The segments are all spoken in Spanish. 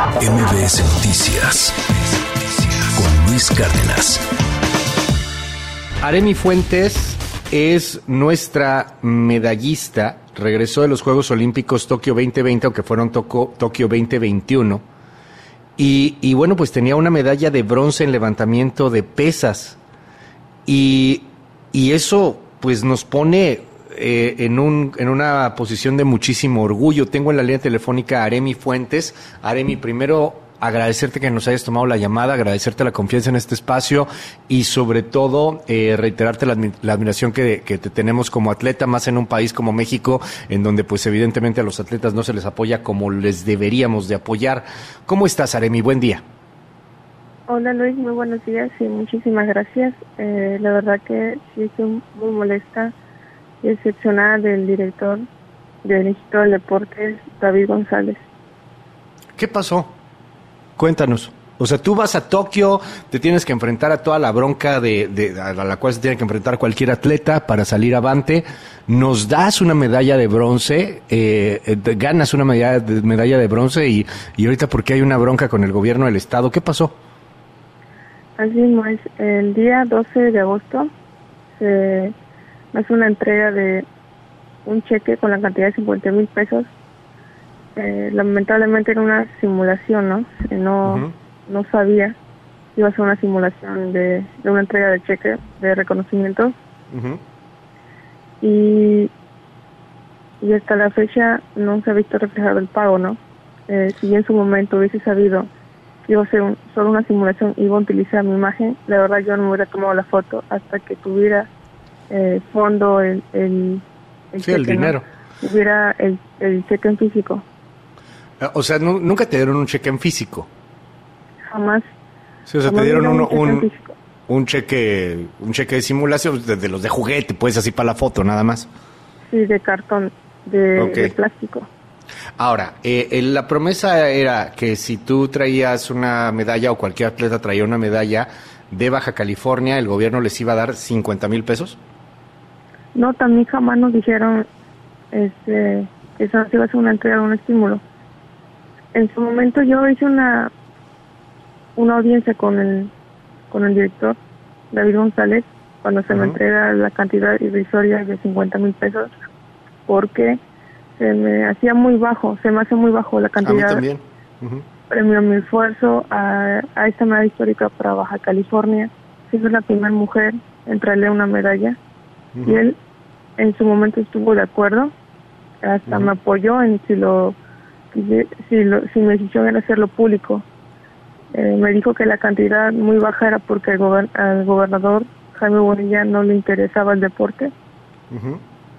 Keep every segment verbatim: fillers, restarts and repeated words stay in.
M B S Noticias con Luis Cárdenas. Aremi Fuentes es nuestra medallista. Regresó de los Juegos Olímpicos Tokio veinte veinte, aunque fueron toco, Tokio veinte veintiuno. Y, y bueno, pues tenía una medalla de bronce en levantamiento de pesas. Y, y eso pues nos pone eh, en, un, en una posición de muchísimo orgullo. Tengo en la línea telefónica a Aremi Fuentes. Aremi, primero agradecerte que nos hayas tomado la llamada, agradecerte la confianza en este espacio y sobre todo eh, reiterarte la, la admiración que, que te tenemos como atleta, más en un país como México, en donde pues evidentemente a los atletas no se les apoya como les deberíamos de apoyar. ¿Cómo estás, Aremi? Buen día. Hola Luis, muy buenos días y muchísimas gracias. Eh, la verdad que sí estoy muy molesta y decepcionada del director del Instituto del Deporte, David González. ¿Qué pasó? Cuéntanos. O sea, tú vas a Tokio, te tienes que enfrentar a toda la bronca de, de a la cual se tiene que enfrentar cualquier atleta para salir avante. Nos das una medalla de bronce, eh, eh, ganas una medalla de, medalla de bronce y, y ahorita ¿por qué hay una bronca con el gobierno del estado? ¿Qué pasó? Así mismo es. El día doce de agosto se hace una entrega de un cheque con la cantidad de cincuenta mil pesos. Eh, lamentablemente era una simulación, ¿no? Eh, no, uh-huh. no sabía que iba a ser una simulación de, de una entrega de cheque de reconocimiento. Uh-huh. Y, y hasta la fecha no se ha visto reflejado el pago, ¿no? Eh, si en su momento hubiese sabido que iba a ser un, solo una simulación y iba a utilizar mi imagen, la verdad yo no me hubiera tomado la foto hasta que tuviera eh, fondo el, el, el sí, cheque, el dinero. ¿no? Hubiera el, el cheque en físico. O sea, no, nunca te dieron un cheque en físico. Jamás. Sí, o sea, te dieron uno, un, un, un cheque, un cheque de simulación, de, de los de juguete, pues así para la foto, nada más. Sí, de cartón, de, okay. de plástico. Ahora, eh, la promesa era que si tú traías una medalla o cualquier atleta traía una medalla de Baja California, el gobierno les iba a dar cincuenta mil pesos. No, también jamás nos dijeron este, que eso iba a ser una entrega, un estímulo. En su momento yo hice una una audiencia con el con el director David González cuando se uh-huh. me entrega la cantidad irrisoria de cincuenta mil pesos porque se me hacía muy bajo, se me hace muy bajo la cantidad. A mí también. Uh-huh. Premio mi esfuerzo a, a esta medalla histórica para Baja California. Soy la primera mujer en traerle una medalla uh-huh. y él en su momento estuvo de acuerdo, hasta uh-huh. me apoyó en si lo Si, si, lo, si mi decisión era hacerlo público. Eh, me dijo que la cantidad muy baja era porque al, gober, al gobernador Jaime Bonilla no le interesaba el deporte uh-huh.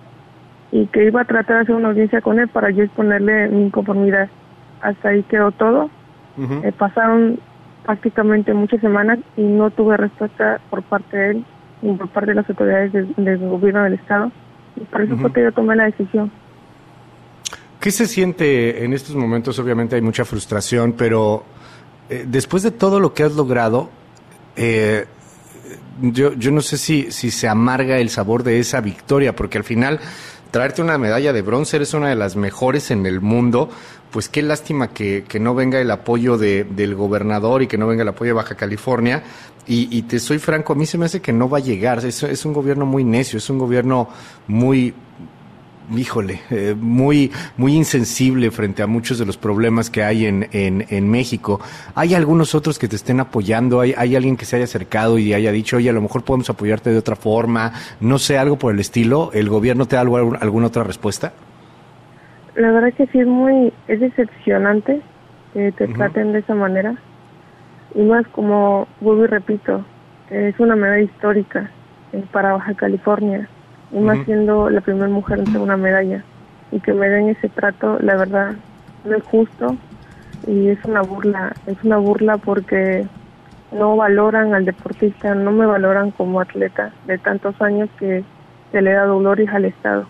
y que iba a tratar de hacer una audiencia con él para yo exponerle mi inconformidad. Hasta ahí quedó todo. Uh-huh. Eh, pasaron prácticamente muchas semanas y no tuve respuesta por parte de él ni por parte de las autoridades de, del gobierno del estado y por eso uh-huh. fue que yo tomé la decisión. ¿Qué se siente en estos momentos? Obviamente hay mucha frustración, pero eh, después de todo lo que has logrado, eh, yo, yo no sé si, si se amarga el sabor de esa victoria, porque al final traerte una medalla de bronce, eres una de las mejores en el mundo, pues qué lástima que, que no venga el apoyo de, del gobernador y que no venga el apoyo de Baja California. Y, y te soy franco, a mí se me hace que no va a llegar, es, es un gobierno muy necio, es un gobierno muy... híjole, eh, muy muy insensible frente a muchos de los problemas que hay en, en, en México. ¿Hay algunos otros que te estén apoyando? ¿Hay, ¿Hay alguien que se haya acercado y haya dicho, oye, a lo mejor podemos apoyarte de otra forma? No sé, algo por el estilo. ¿El gobierno te da algo, alguna otra respuesta? La verdad es que sí es muy, es decepcionante que te uh-huh. traten de esa manera. Y más como, vuelvo y repito, es una medalla histórica eh, para Baja California. Y más uh-huh. siendo la primera mujer en tener una medalla. Y que me den ese trato, la verdad, no es justo. Y es una burla, es una burla porque no valoran al deportista, no me valoran como atleta de tantos años que se le da dolores al Estado.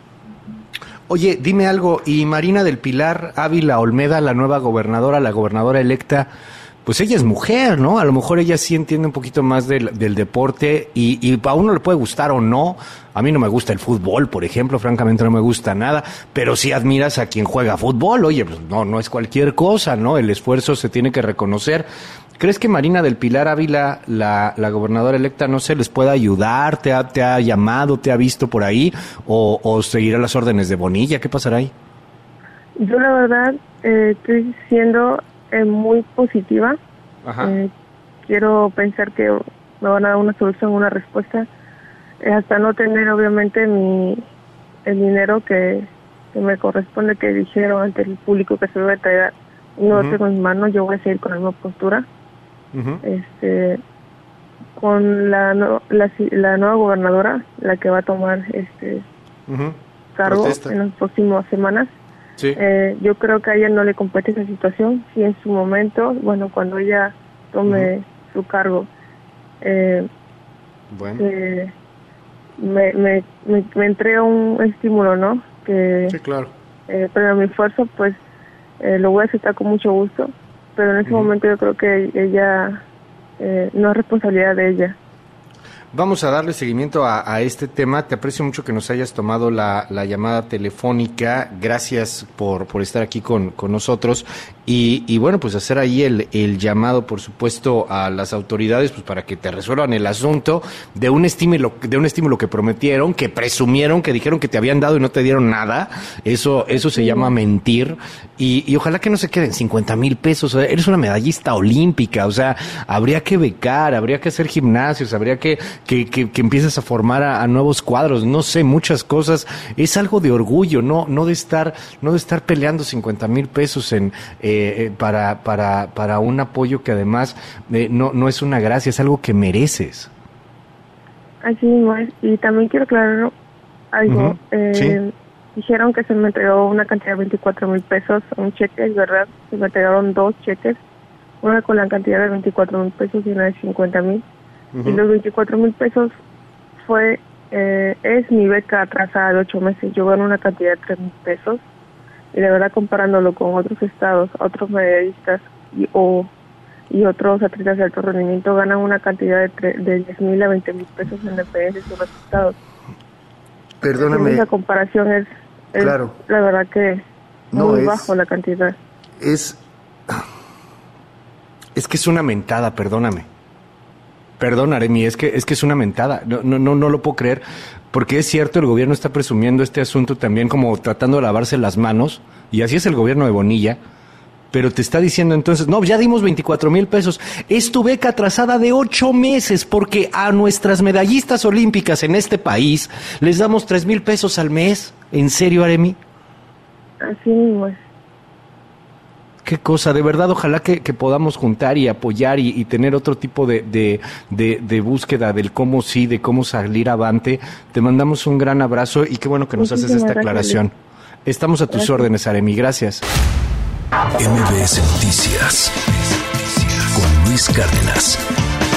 Oye, dime algo, y Marina del Pilar Ávila Olmeda, la nueva gobernadora, la gobernadora electa, pues ella es mujer, ¿no? A lo mejor ella sí entiende un poquito más del, del deporte y, y a uno le puede gustar o no. A mí no me gusta el fútbol, por ejemplo, francamente no me gusta nada, pero sí admiras a quien juega fútbol. Oye, pues no, no es cualquier cosa, ¿no? El esfuerzo se tiene que reconocer. ¿Crees que Marina del Pilar Ávila, la, la gobernadora electa, no se les pueda ayudar? ¿Te ha, te ha llamado, te ha visto por ahí? ¿O, o seguirá las órdenes de Bonilla? ¿Qué pasará ahí? Yo la verdad eh, estoy siendo eh, muy positiva. Ajá. Eh, quiero pensar que me van a dar una solución, una respuesta, eh, hasta no tener obviamente mi el dinero que, que me corresponde, que dijeron ante el público que se debe traer, no lo uh-huh. tengo en mis manos. Yo voy a seguir con la misma postura. Uh-huh. Este, con la, no, la la nueva gobernadora, la que va a tomar este uh-huh. cargo Protesta. en las próximas semanas. Sí. Eh, yo creo que a ella no le compete esa situación. Si en su momento, bueno, cuando ella tome uh-huh. su cargo, eh, bueno. eh, me, me, me, me entrega un estímulo, ¿no? Que, sí, claro. Eh, pero mi esfuerzo, pues, eh, lo voy a aceptar con mucho gusto. Pero en ese uh-huh. momento yo creo que ella, eh, no es responsabilidad de ella. Vamos a darle seguimiento a, a este tema. Te aprecio mucho que nos hayas tomado la, la llamada telefónica. Gracias por, por estar aquí con, con nosotros. Y, y bueno, pues hacer ahí el, el llamado, por supuesto, a las autoridades, pues para que te resuelvan el asunto de un estímulo, de un estímulo que prometieron, que presumieron, que dijeron que te habían dado y no te dieron nada. Eso, eso se llama mentir. Y, y ojalá que no se queden cincuenta mil pesos. O sea, eres una medallista olímpica. O sea, habría que becar, habría que hacer gimnasios, habría que Que, que, que empieces a formar a, a nuevos cuadros, no sé, muchas cosas. Es algo de orgullo, no no de estar no de estar peleando cincuenta mil pesos en eh, para para para un apoyo que además eh, no no es una gracia, es algo que mereces. Así mismo es. Y también quiero aclarar algo. Uh-huh. eh, ¿Sí? Dijeron que se me entregó una cantidad de veinticuatro mil pesos, un cheque, es verdad. Se me entregaron dos cheques, una con la cantidad de veinticuatro mil pesos y una de cincuenta mil. Uh-huh. Y los veinticuatro mil pesos fue, eh, es mi beca atrasada de ocho meses. Yo gano una cantidad de tres mil pesos. Y de verdad, comparándolo con otros estados, otros medallistas y, o, y otros atletas de alto rendimiento, ganan una cantidad de, tre- de diez mil a veinte mil pesos en dependencia de sus resultados. Perdóname. Esa comparación es, es claro. la verdad que no, muy es, bajo la cantidad. Es, es que es una mentada, perdóname. Perdón, Aremi, es que es que es una mentada, no, no, no, no lo puedo creer, porque es cierto, el gobierno está presumiendo este asunto también como tratando de lavarse las manos, y así es el gobierno de Bonilla, pero te está diciendo entonces, no, ya dimos veinticuatro mil pesos, es tu beca atrasada de ocho meses, porque a nuestras medallistas olímpicas en este país les damos tres mil pesos al mes. ¿En serio, Aremi? Así mismo es. Qué cosa, de verdad, ojalá que, que podamos juntar y apoyar y, y tener otro tipo de, de, de, de búsqueda del cómo sí, de cómo salir avante. Te mandamos un gran abrazo y qué bueno que nos Muchísimas haces esta gracias, aclaración. Luis. Estamos a tus gracias. órdenes, Aremi, gracias. M B S Noticias con Luis Cárdenas.